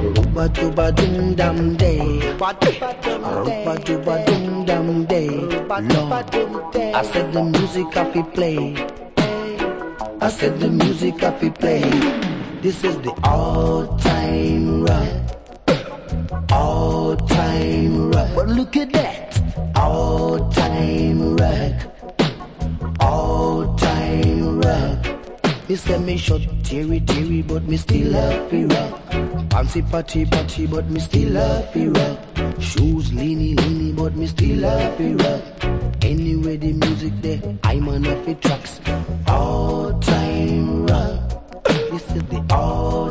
Ruba duba dum dum day. Ruba duba dum dum day. Lord, I said the music I fi play. I said the music I fi play. This is the all-time rock. All-time rock. But look at that. All-time rock. All-time rock. Me say me short teary, but me still love fi rock. Fancy patty, but me still love fi rock. Shoes leany, but me still love fi rock. Anyway the music there, I'm on a fi tracks. All-time rock. This is the all.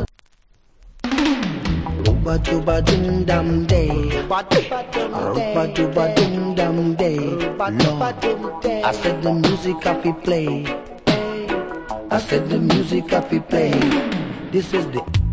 Ruba duba dum dum day. Ruba duba dum dum day. Lord, I said the music I fi play. I said the music I fi play. This is the